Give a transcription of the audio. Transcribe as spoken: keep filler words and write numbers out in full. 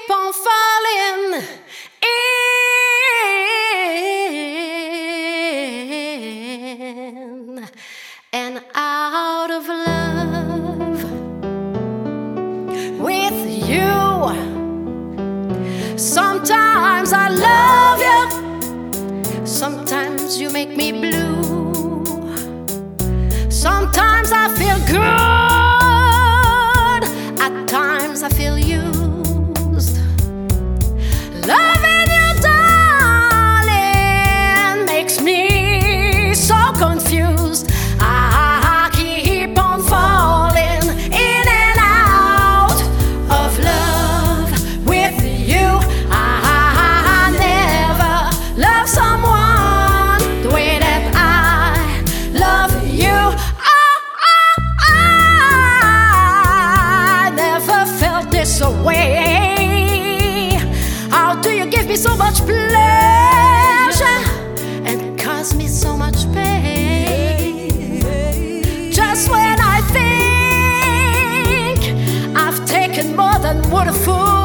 keep on falling in and out of love with you. Sometimes I love you, sometimes you make me blue. Sometimes I feel good, at times I feel used. Loving you, darling, makes me so confused. I keep on falling in and out of love with you. I never love someone the way that I love you. This away. How do you give me so much pleasure and cause me so much pain? Just when I think I've taken more than would a fool.